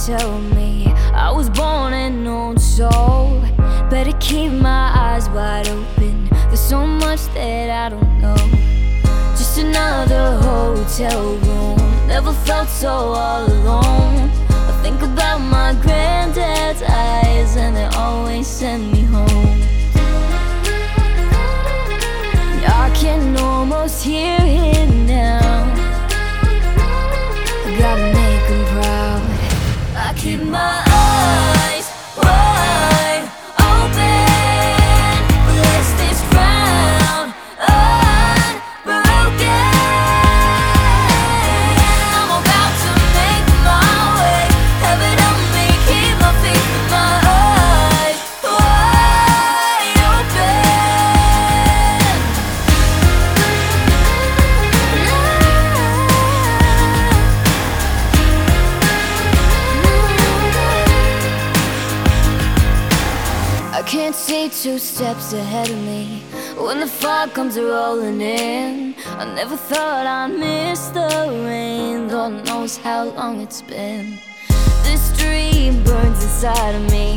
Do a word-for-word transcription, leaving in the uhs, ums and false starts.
tell me I was born an old soul. Better keep my eyes wide open, there's so much that I don't know. Just another hotel room, never felt so all alone. I think about my granddad's eyes and they always send me home. I can almost hear him now. I gotta make him proud. I keep my eyes wide open, bless this ground unbroken. I'm about to make my way, heaven help me keep my faith with my eyes wide open. I can't see two steps ahead of me when the fog comes rolling in. I never thought I'd miss the rain, God knows how long it's been. This dream burns inside of me,